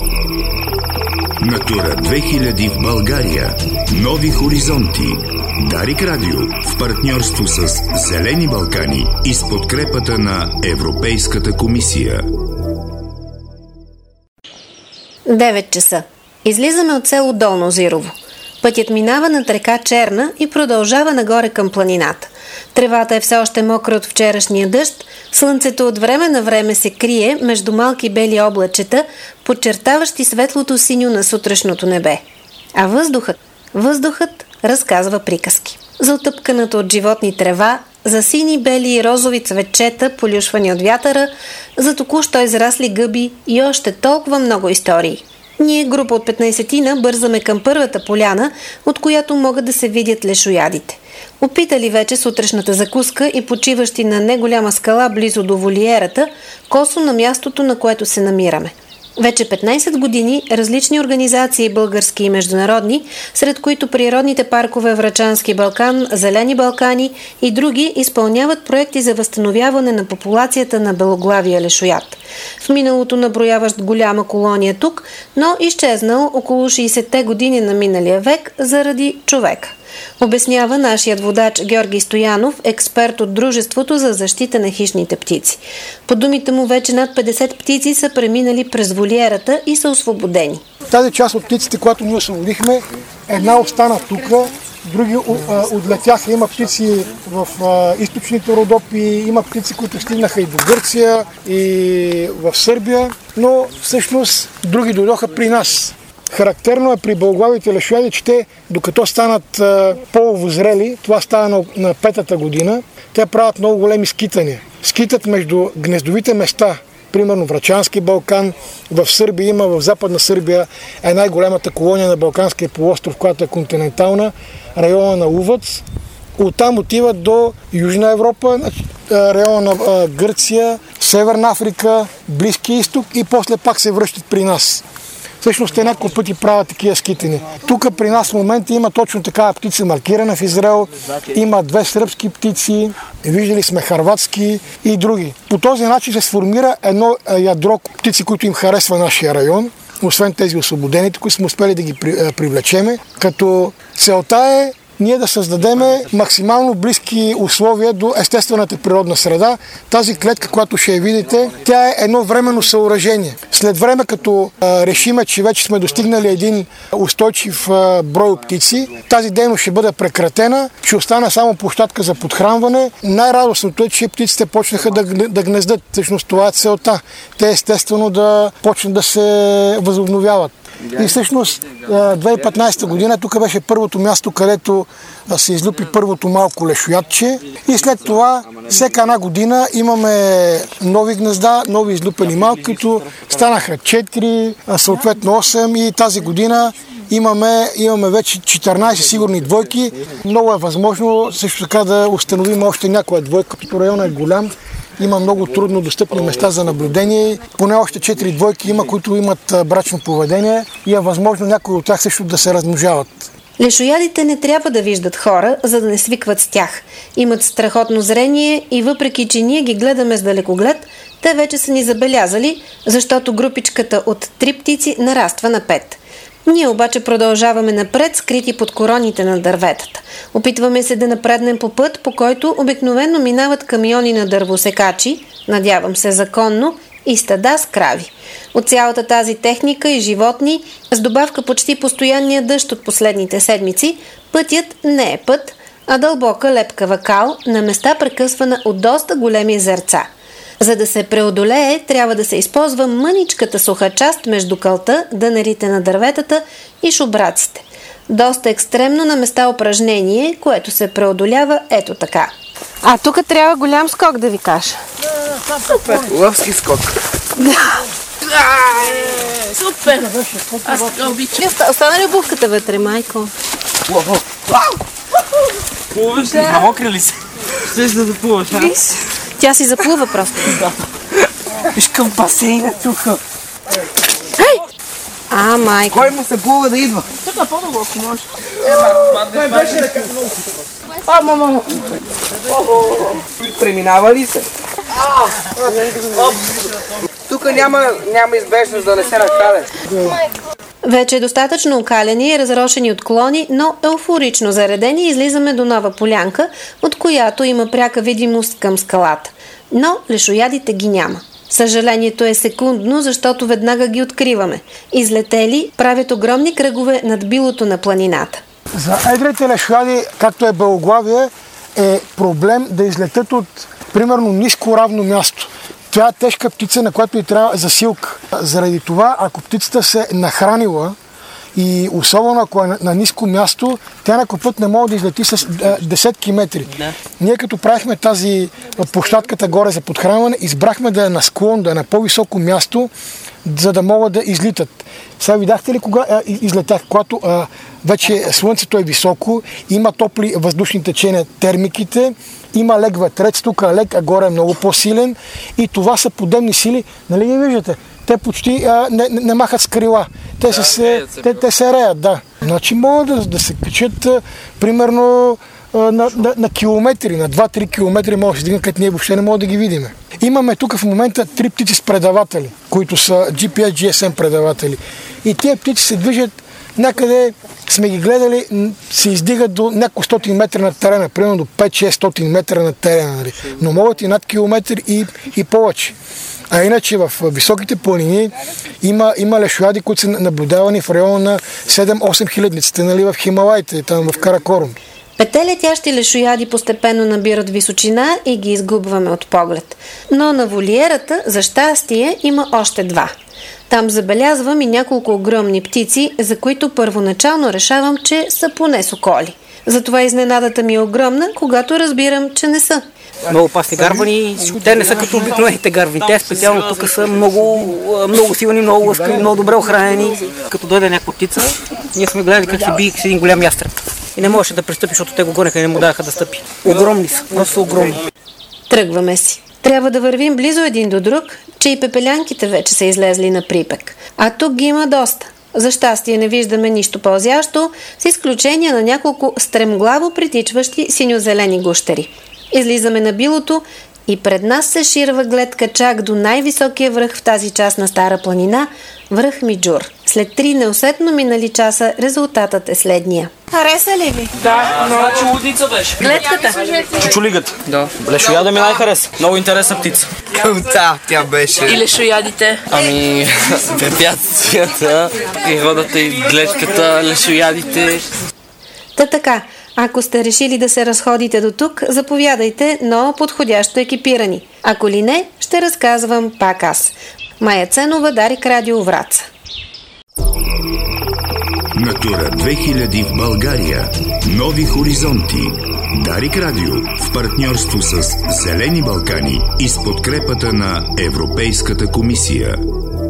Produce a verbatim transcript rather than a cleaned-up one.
Натура две хиляди в България. Нови хоризонти. Дарик Радио в партньорство с Зелени Балкани и с подкрепата на Европейската комисия. девет часа. Излизаме от село Долно Зирово. Пътят минава над река Черна и продължава нагоре към планината. Тревата е все още мокра от вчерашния дъжд, слънцето от време на време се крие между малки бели облачета, подчертаващи светлото синьо на сутрешното небе. А въздухът, въздухът разказва приказки. За отъпканата от животни трева, за сини, бели и розови цветчета, полюшвани от вятъра, за току-що израсли гъби и още толкова много истории. Ние, група от петнайсетина, бързаме към първата поляна, от която могат да се видят лешоядите. Опитали вече сутрешната закуска и почиващи на неголяма скала близо до волиерата, косо на мястото, на което се намираме. Вече петнайсет години различни организации, български и международни, сред които природните паркове Врачански Балкан, Зелени Балкани и други, изпълняват проекти за възстановяване на популацията на белоглавия лешояд. В миналото наброяващ голяма колония тук, но изчезнал около шейсетте години на миналия век заради човека. Обяснява нашият водач Георги Стоянов, експерт от Дружеството за защита на хищните птици. По думите му, вече над петдесет птици са преминали през волиерата и са освободени. Тази част от птиците, която ние освободихме, една остана тук, други а, отлетяха. Има птици в а, източните Родопи, има птици, които стигнаха и до Гърция, и в Сърбия, но всъщност други дойдоха при нас. Характерно е при белоглавите лешояди, че те, докато станат а, по-възрели, това става на, на петата година, те правят много големи скитания. Скитат между гнездовите места, примерно Врачански Балкан, в Сърбия има, в Западна Сърбия е най-голямата колония на Балканския полуостров, която е континентална, района на Увъц. Оттам отиват до Южна Европа, района на Гърция, Северна Африка, Близкия изток и после пак се връщат при нас. Всъщност те няколко пъти правят такива скитани. Тук при нас в момента има точно такава птица маркирана в Израел. Има две сръбски птици, виждали сме харватски и други. По този начин се сформира едно ядро птици, които им харесва нашия район, освен тези освободените, които сме успели да ги привлечеме. Като целта е ние да създадем максимално близки условия до естествената природна среда. Тази клетка, която ще я видите, тя е едно временно съоръжение. След време, като а, решиме, че вече сме достигнали един устойчив а, брой птици, тази дейност ще бъде прекратена, ще остане само площадка за подхранване. Най-радостното е, че птиците почнаха да, да гнездат. Всъщност това е целта. Те естествено да почнат да се възобновяват. И всъщност две хиляди и петнайсета година тук беше първото място, където се излюпи първото малко лешоядче. И след това всяка една година имаме нови гнезда, нови излюпени малки, които станаха четири, съответно осем и тази година имаме, имаме вече четиринайсет сигурни двойки. Много е възможно също така да установим още някоя двойка, като районът е голям. Има много трудно достъпни места за наблюдение. Поне още четири двойки има, които имат брачно поведение и е възможно някои от тях също да се размножават. Лешоядите не трябва да виждат хора, за да не свикват с тях. Имат страхотно зрение и въпреки, че ние ги гледаме с далекоглед, те вече са ни забелязали, защото групичката от три птици нараства на пет. Ние обаче продължаваме напред, скрити под короните на дърветата. Опитваме се да напреднем по път, по който обикновено минават камиони на дървосекачи, надявам се законно, и стада с крави. От цялата тази техника и животни, с добавка почти постоянния дъжд от последните седмици, пътят не е път, а дълбока лепкава кал, на места прекъсвана от доста големи езерца. За да се преодолее, трябва да се използва мъничката суха част между кълта, дънерите на дърветата и шубраците. Доста екстремно на места упражнение, което се преодолява ето така. А тук трябва голям скок, да ви кажа. Супер! Лъвски скок. Да. Супер! Аз така обичам. Остана ли обувката вътре, майко? Плуваш ли? Намокри ли се? Ще да заплуваш, а? Виж, тя си заплува просто. Виж към басейна тук. Хей! А, майко. Кой му се плува да идва? Тук е по-дълбоко, може. Той беше да късно. А, мама. Преминава ли се? Тук няма, няма избежност да не се накаля. Вече достатъчно окалени и разрошени отклони, но еуфорично заредени, излизаме до нова полянка, от която има пряка видимост към скалата. Но лешоядите ги няма. Съжалението е секундно, защото веднага ги откриваме. Излетели правят огромни кръгове над билото на планината. За едрите лешояди, както е белоглавие, е проблем да излетят от примерно ниско равно място. Това е тежка птица, на която и трябва засилка. Заради това, ако птицата се е нахранила и особено ако е на, на ниско място, тя някой път не може да излети с а, десетки метри. Да. Ние като правихме тази площадката горе за подхранване, избрахме да е на склон, да е на по-високо място, за да могат да излитат. Сега видяхте ли кога а, излетях? Когато а, вече слънцето е високо, има топли въздушни течения, термиките, има лек ветрец, тук е лек, а горе е много по-силен и това са подемни сили. Нали ги виждате? Те почти а, не, не, не махат с крила. Те, да, се, те, те се реят, да. Значи могат да, да се качат а, примерно а, на, на, на километри, на два-три километри може да се дигнат, където ние въобще не можем да ги видим. Имаме тук в момента три птици с предаватели, които са джи пи ес, джи ес ем предаватели. И тези птици се движат някъде, сме ги гледали, се издигат до няколко стотин метра на терена, примерно до пет-шестстотин метра на терена, нали? Но могат и над километър и, и повече. А иначе в високите планини има, има лешояди, които са наблюдавани в района на седем-осем хилядниците, нали, в Хималаите, там в Каракорум. Петте летящи лешояди постепенно набират височина и ги изгубваме от поглед. Но на волиерата, за щастие, има още два. Там забелязвам и няколко огромни птици, за които първоначално решавам, че са поне соколи. Затова изненадата ми е огромна, когато разбирам, че не са. Много опасни гарвани, те не са като обикновените гарвани. Те специално тук са много, много силни, много лъскави, много добре охранени. Като дойде някаква птица, ние сме гледали как се бие с един голям ястреб. И не можеше да пристъпи, защото те го гонеха и не му даваха да стъпи. Огромни са, просто са огромни. Тръгваме си. Трябва да вървим близо един до друг, че и пепелянките вече са излезли на припек. А тук ги има доста. За щастие не виждаме нищо пълзящо, с изключение на няколко стремглаво притичващи синьо-зелени гущери. Излизаме на билото и пред нас се ширва гледка чак до най-високия връх в тази част на Стара планина – връх Миджур. След три неусетно минали часа резултатът е следния. Хареса ли ви? Да, значи лудница беше. Гледката? Чучулигата. Да. Лешояда ми най-хареса. Много интересна птица. Кълта тя беше. И лешоядите? Ами, препятствията, природата и гледката, лешоядите. Та така, ако сте решили да се разходите до тук, заповядайте, но подходящо екипирани. Ако ли не, ще разказвам пак аз. Майя Ценова, Дарик Радио, Враца. Натура две хиляди в България. Нови хоризонти. Дарик Радио в партньорство с Зелени Балкани и с подкрепата на Европейската комисия.